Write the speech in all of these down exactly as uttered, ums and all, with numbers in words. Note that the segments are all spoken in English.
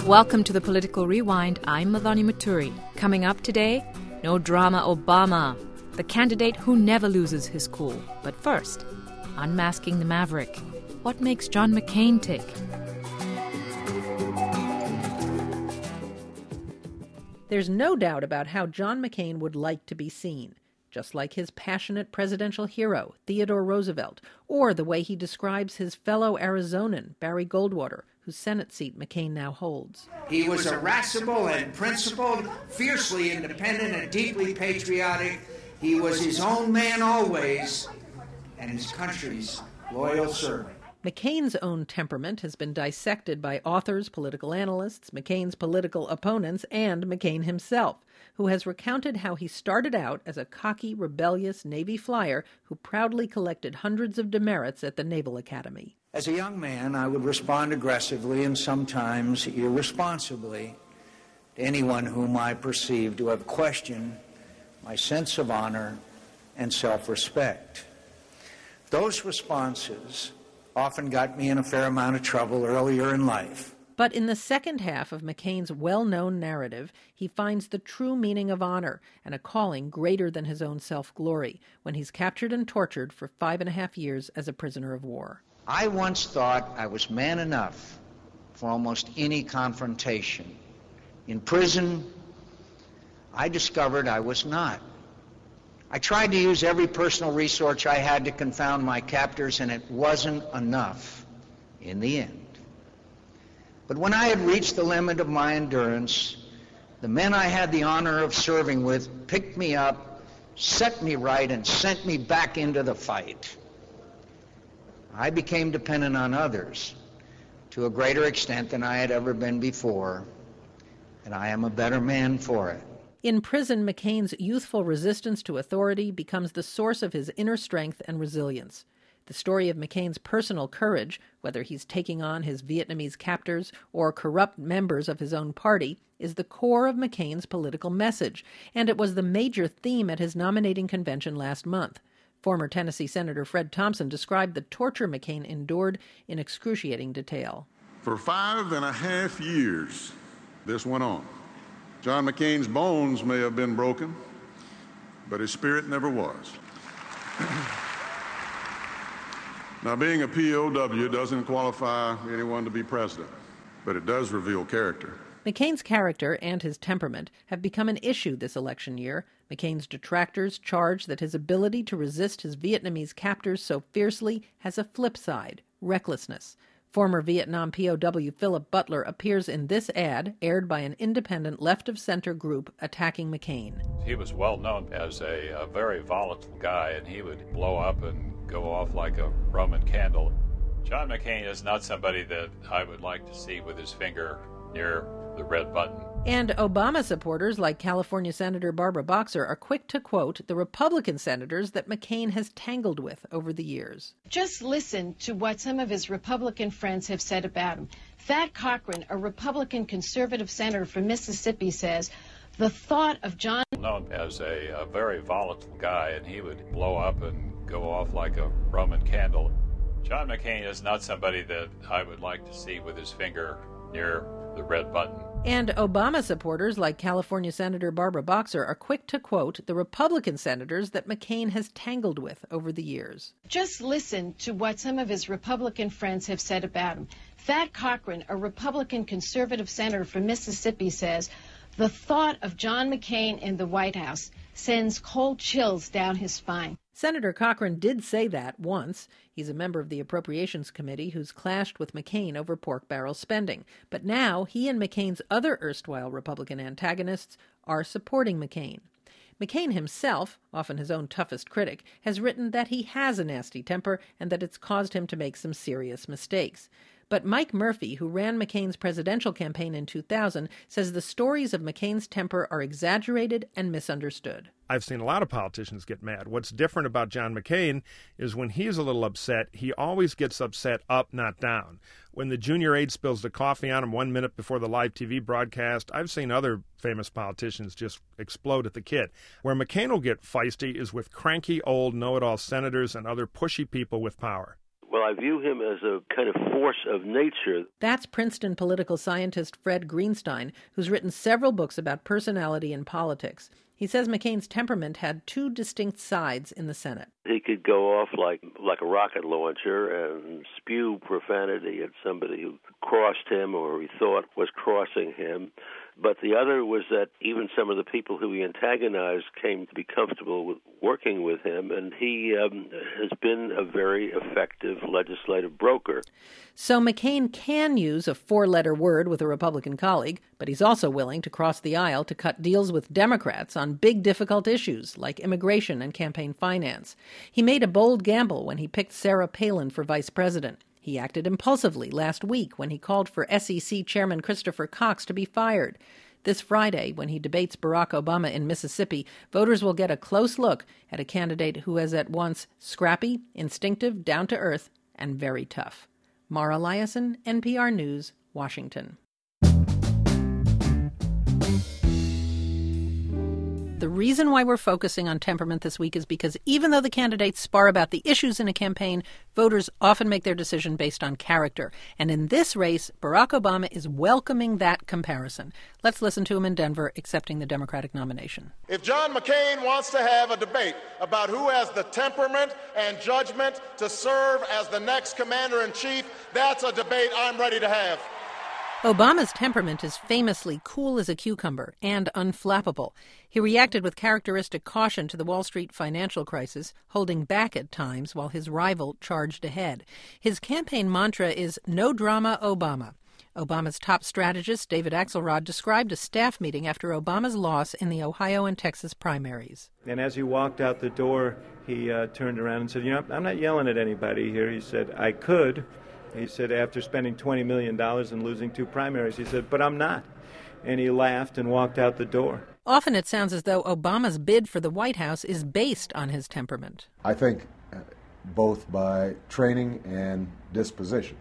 Welcome to the Political Rewind. I'm Madhani Maturi. Coming up today, no drama Obama, the candidate who never loses his cool. But first, unmasking the maverick. What makes John McCain tick? There's no doubt about how John McCain would like to be seen, just like his passionate presidential hero, Theodore Roosevelt, or the way he describes his fellow Arizonan, Barry Goldwater, whose Senate seat McCain now holds. He was irascible and principled, fiercely independent and deeply patriotic. He was his own man always, and his country's loyal servant. McCain's own temperament has been dissected by authors, political analysts, McCain's political opponents, and McCain himself, who has recounted how he started out as a cocky, rebellious Navy flyer who proudly collected hundreds of demerits at the Naval Academy. As a young man, I would respond aggressively and sometimes irresponsibly to anyone whom I perceived to have questioned my sense of honor and self-respect. Those responses often got me in a fair amount of trouble earlier in life. But in the second half of McCain's well-known narrative, he finds the true meaning of honor and a calling greater than his own self-glory when he's captured and tortured for five and a half years as a prisoner of war. I once thought I was man enough for almost any confrontation. In prison, I discovered I was not. I tried to use every personal resource I had to confound my captors, and it wasn't enough in the end. But when I had reached the limit of my endurance, the men I had the honor of serving with picked me up, set me right, and sent me back into the fight. I became dependent on others to a greater extent than I had ever been before, and I am a better man for it. In prison, McCain's youthful resistance to authority becomes the source of his inner strength and resilience. The story of McCain's personal courage, whether he's taking on his Vietnamese captors or corrupt members of his own party, is the core of McCain's political message, and it was the major theme at his nominating convention last month. Former Tennessee Senator Fred Thompson described the torture McCain endured in excruciating detail. For five and a half years, this went on. John McCain's bones may have been broken, but his spirit never was. Now, being a P O W doesn't qualify anyone to be president, but it does reveal character. McCain's character and his temperament have become an issue this election year. McCain's detractors charge that his ability to resist his Vietnamese captors so fiercely has a flip side, recklessness. Former Vietnam P O W Philip Butler appears in this ad, aired by an independent left-of-center group attacking McCain. He was well known as a, a very volatile guy, and he would blow up and go off like a Roman candle. John McCain is not somebody that I would like to see with his finger near the red button. And Obama supporters like California Senator Barbara Boxer are quick to quote the Republican senators that McCain has tangled with over the years. Just listen to what some of his Republican friends have said about him. Thad Cochran, a Republican conservative senator from Mississippi, says, the thought of John... known as a, a very volatile guy, and he would blow up and go off like a Roman candle. John McCain is not somebody that I would like to see with his finger near the red button. And Obama supporters like California Senator Barbara Boxer are quick to quote the Republican senators that McCain has tangled with over the years. Just listen to what some of his Republican friends have said about him. Thad Cochran, a Republican conservative senator from Mississippi, says, the thought of John McCain in the White House sends cold chills down his spine. Senator Cochran did say that once. He's a member of the Appropriations Committee who's clashed with McCain over pork barrel spending. But now he and McCain's other erstwhile Republican antagonists are supporting McCain. McCain himself, often his own toughest critic, has written that he has a nasty temper and that it's caused him to make some serious mistakes. But Mike Murphy, who ran McCain's presidential campaign in two thousand, says the stories of McCain's temper are exaggerated and misunderstood. I've seen a lot of politicians get mad. What's different about John McCain is when he's a little upset, he always gets upset up, not down. When the junior aide spills the coffee on him one minute before the live T V broadcast, I've seen other famous politicians just explode at the kid. Where McCain will get feisty is with cranky old know-it-all senators and other pushy people with power. Well, I view him as a kind of force of nature. That's Princeton political scientist Fred Greenstein, who's written several books about personality and politics. He says McCain's temperament had two distinct sides in the Senate. He could go off like like a rocket launcher and spew profanity at somebody who crossed him or he thought was crossing him. But the other was that even some of the people who he antagonized came to be comfortable with working with him, and he um, has been a very effective legislative broker. So McCain can use a four-letter word with a Republican colleague, but he's also willing to cross the aisle to cut deals with Democrats on big, difficult issues like immigration and campaign finance. He made a bold gamble when he picked Sarah Palin for vice president. He acted impulsively last week when he called for S E C Chairman Christopher Cox to be fired. This Friday, when he debates Barack Obama in Mississippi, voters will get a close look at a candidate who is at once scrappy, instinctive, down-to-earth, and very tough. Mara Liasson, N P R News, Washington. The reason why we're focusing on temperament this week is because even though the candidates spar about the issues in a campaign, voters often make their decision based on character. And in this race, Barack Obama is welcoming that comparison. Let's listen to him in Denver accepting the Democratic nomination. If John McCain wants to have a debate about who has the temperament and judgment to serve as the next commander-in-chief, that's a debate I'm ready to have. Obama's temperament is famously cool as a cucumber and unflappable. He reacted with characteristic caution to the Wall Street financial crisis, holding back at times while his rival charged ahead. His campaign mantra is "No drama, Obama." Obama's top strategist, David Axelrod, described a staff meeting after Obama's loss in the Ohio and Texas primaries. And as he walked out the door, he uh, turned around and said, you know, I'm not yelling at anybody here. He said, I could. He said, after spending twenty million dollars and losing two primaries, he said, but I'm not. And he laughed and walked out the door. Often it sounds as though Obama's bid for the White House is based on his temperament. I think uh, both by training and disposition,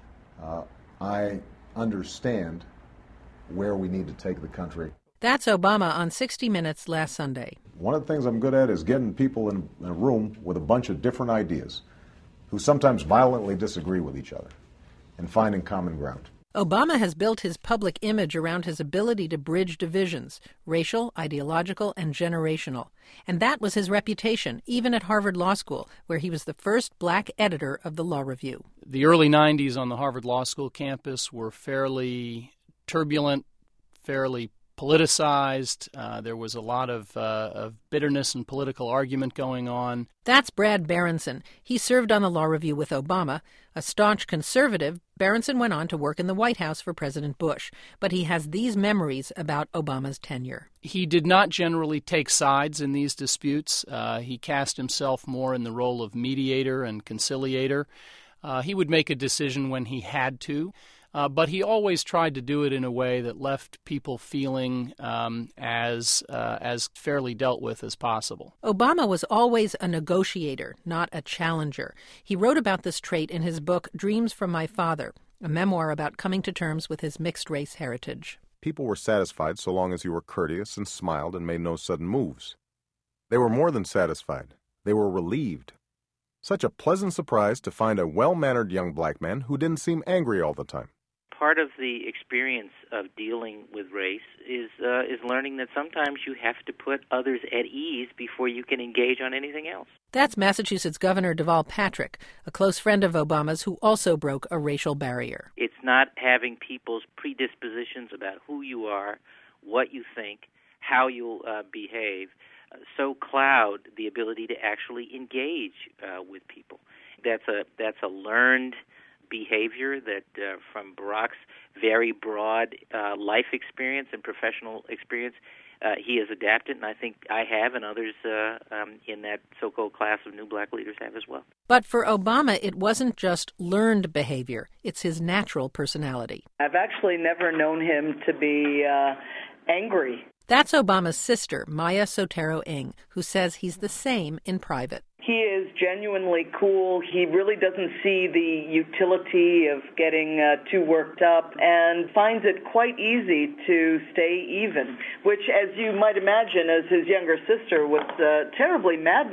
uh, I understand where we need to take the country. That's Obama on sixty minutes last Sunday. One of the things I'm good at is getting people in a room with a bunch of different ideas who sometimes violently disagree with each other and finding common ground. Obama has built his public image around his ability to bridge divisions, racial, ideological, and generational. And that was his reputation, even at Harvard Law School, where he was the first black editor of the Law Review. The early nineties on the Harvard Law School campus were fairly turbulent, fairly politicized. Uh, there was a lot of, uh, of bitterness and political argument going on. That's Brad Berenson. He served on the Law Review with Obama. A staunch conservative, Berenson went on to work in the White House for President Bush. But he has these memories about Obama's tenure. He did not generally take sides in these disputes. Uh, he cast himself more in the role of mediator and conciliator. Uh, he would make a decision when he had to. Uh, but he always tried to do it in a way that left people feeling um, as uh, as fairly dealt with as possible. Obama was always a negotiator, not a challenger. He wrote about this trait in his book Dreams from My Father, a memoir about coming to terms with his mixed-race heritage. People were satisfied so long as you were courteous and smiled and made no sudden moves. They were more than satisfied. They were relieved. Such a pleasant surprise to find a well-mannered young black man who didn't seem angry all the time. Part of the experience of dealing with race is uh, is learning that sometimes you have to put others at ease before you can engage on anything else. That's Massachusetts Governor Deval Patrick, a close friend of Obama's who also broke a racial barrier. It's not having people's predispositions about who you are, what you think, how you'll uh, behave, uh, so cloud the ability to actually engage uh, with people. That's a that's a learned behavior that uh, from Barack's very broad uh, life experience and professional experience, uh, he has adapted, and I think I have, and others uh, um, in that so-called class of new black leaders have as well. But for Obama, it wasn't just learned behavior. It's his natural personality. I've actually never known him to be uh, angry. That's Obama's sister, Maya Sotero Ng, who says he's the same in private. He is genuinely cool. He really doesn't see the utility of getting uh, too worked up and finds it quite easy to stay even, which, as you might imagine, as his younger sister, was uh, terribly maddening.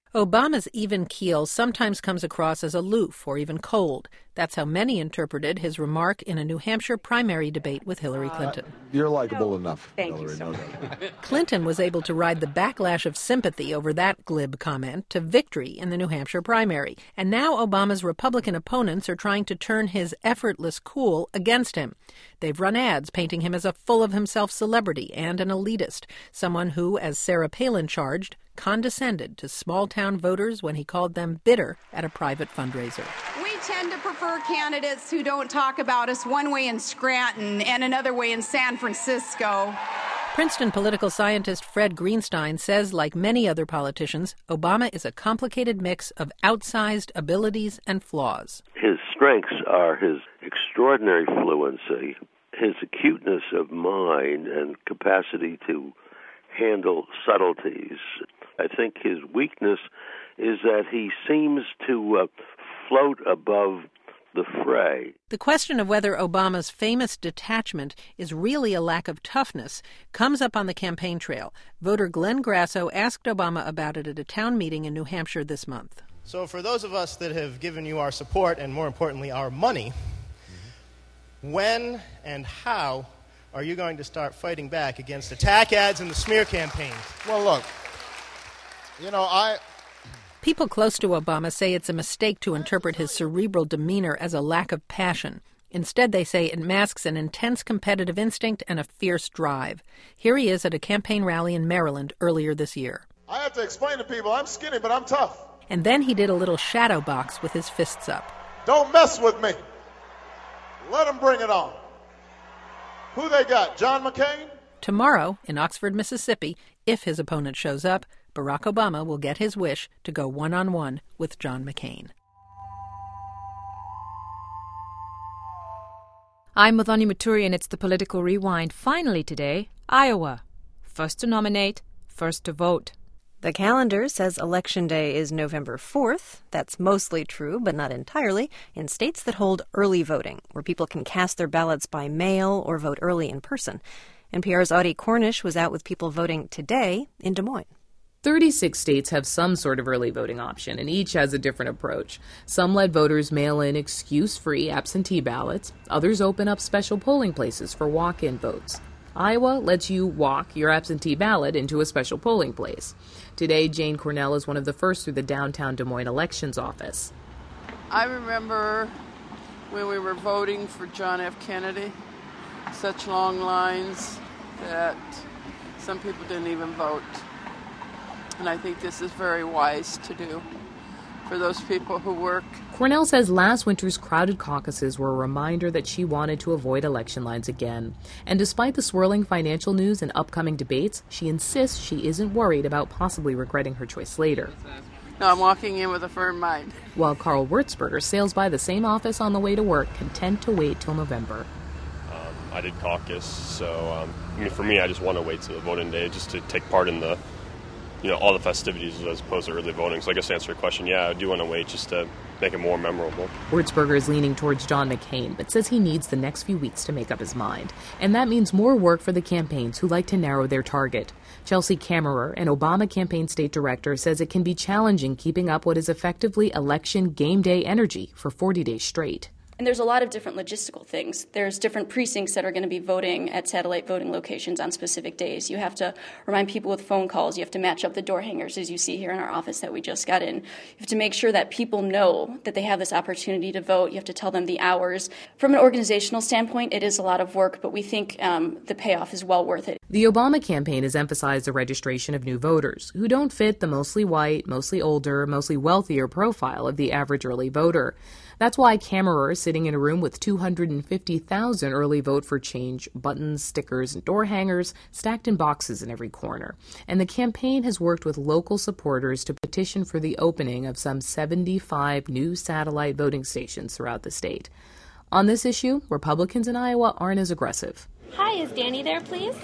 Obama's even keel sometimes comes across as aloof or even cold. That's how many interpreted his remark in a New Hampshire primary debate with Hillary Clinton. Uh, you're likable enough, Thank Hillary. you so no much. doubt. Clinton was able to ride the backlash of sympathy over that glib comment to victory in the New Hampshire primary. And now Obama's Republican opponents are trying to turn his effortless cool against him. They've run ads painting him as a full-of-himself celebrity and an elitist, someone who, as Sarah Palin charged, condescended to small-town voters when he called them bitter at a private fundraiser. We tend to prefer candidates who don't talk about us one way in Scranton and another way in San Francisco. Princeton political scientist Fred Greenstein says, like many other politicians, Obama is a complicated mix of outsized abilities and flaws. His strengths are his extraordinary fluency, his acuteness of mind and capacity to handle subtleties. I think his weakness is that he seems to uh, float above the fray. The question of whether Obama's famous detachment is really a lack of toughness comes up on the campaign trail. Voter Glenn Grasso asked Obama about it at a town meeting in New Hampshire this month. So for those of us that have given you our support and, more importantly, our money, mm-hmm. when and how are you going to start fighting back against attack ads and the smear campaigns? Well, look, you know, I... People close to Obama say it's a mistake to interpret his cerebral demeanor as a lack of passion. Instead, they say it masks an intense competitive instinct and a fierce drive. Here he is at a campaign rally in Maryland earlier this year. I have to explain to people I'm skinny, but I'm tough. And then he did a little shadow box with his fists up. Don't mess with me. Let them bring it on. Who they got, John McCain? Tomorrow, in Oxford, Mississippi, if his opponent shows up, Barack Obama will get his wish to go one-on-one with John McCain. I'm Madhani Maturi, and it's the Political Rewind. Finally today, Iowa. First to nominate, first to vote. The calendar says Election Day is November fourth. That's mostly true, but not entirely, in states that hold early voting, where people can cast their ballots by mail or vote early in person. N P R's Audie Cornish was out with people voting today in Des Moines. thirty-six states have some sort of early voting option, and each has a different approach. Some let voters mail in excuse-free absentee ballots. Others open up special polling places for walk-in votes. Iowa lets you walk your absentee ballot into a special polling place. Today, Jane Cornell is one of the first through the downtown Des Moines elections office. I remember when we were voting for John F. Kennedy, such long lines that some people didn't even vote. And I think this is very wise to do for those people who work. Cornell says last winter's crowded caucuses were a reminder that she wanted to avoid election lines again. And despite the swirling financial news and upcoming debates, she insists she isn't worried about possibly regretting her choice later. No, I'm walking in with a firm mind. While Carl Wurzberger sails by the same office on the way to work, content to wait till November. Um, I did caucus, so um, I mean, for me, I just want to wait till the voting day just to take part in the you know, all the festivities as opposed to early voting. So I guess to answer your question, yeah, I do want to wait just to make it more memorable. Wurzberger is leaning towards John McCain, but says he needs the next few weeks to make up his mind. And that means more work for the campaigns who like to narrow their target. Chelsea Kammerer, an Obama campaign state director, says it can be challenging keeping up what is effectively election game day energy for forty days straight. And there's a lot of different logistical things. There's different precincts that are going to be voting at satellite voting locations on specific days. You have to remind people with phone calls. You have to match up the door hangers, as you see here in our office that we just got in. You have to make sure that people know that they have this opportunity to vote. You have to tell them the hours. From an organizational standpoint, it is a lot of work, but we think um, the payoff is well worth it. The Obama campaign has emphasized the registration of new voters who don't fit the mostly white, mostly older, mostly wealthier profile of the average early voter. That's why Kammerer is sitting in a room with two hundred fifty thousand early vote for change buttons, stickers, and door hangers stacked in boxes in every corner. And the campaign has worked with local supporters to petition for the opening of some seventy-five new satellite voting stations throughout the state. On this issue, Republicans in Iowa aren't as aggressive. Hi, is Danny there, please?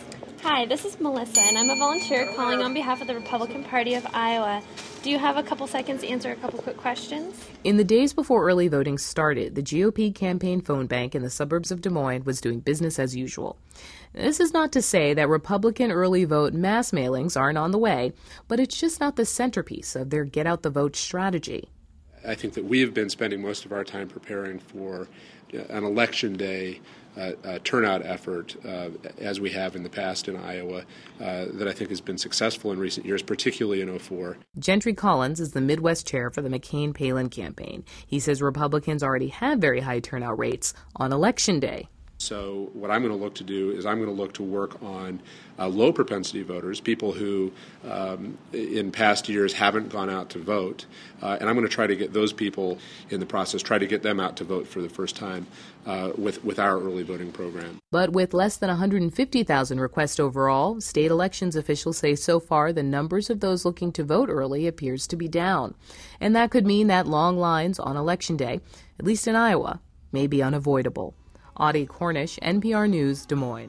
Hi, this is Melissa, and I'm a volunteer calling on behalf of the Republican Party of Iowa. Do you have a couple seconds to answer a couple quick questions? In the days before early voting started, the G O P campaign phone bank in the suburbs of Des Moines was doing business as usual. This is not to say that Republican early vote mass mailings aren't on the way, but it's just not the centerpiece of their get-out-the-vote strategy. I think that we have been spending most of our time preparing for an election day uh, uh, turnout effort, uh, as we have in the past in Iowa, uh, that I think has been successful in recent years, particularly in oh four. Gentry Collins is the Midwest chair for the McCain-Palin campaign. He says Republicans already have very high turnout rates on Election Day. So what I'm going to look to do is I'm going to look to work on uh, low propensity voters, people who um, in past years haven't gone out to vote, uh, and I'm going to try to get those people in the process, try to get them out to vote for the first time uh, with, with our early voting program. But with less than one hundred fifty thousand requests overall, state elections officials say so far the numbers of those looking to vote early appears to be down. And that could mean that long lines on Election Day, at least in Iowa, may be unavoidable. Audie Cornish, N P R News, Des Moines.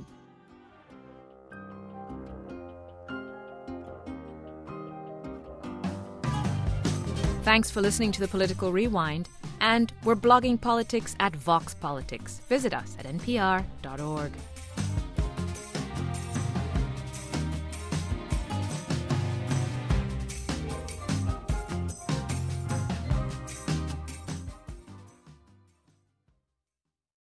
Thanks for listening to the Political Rewind, and we're blogging politics at Vox Politics. Visit us at n p r dot org.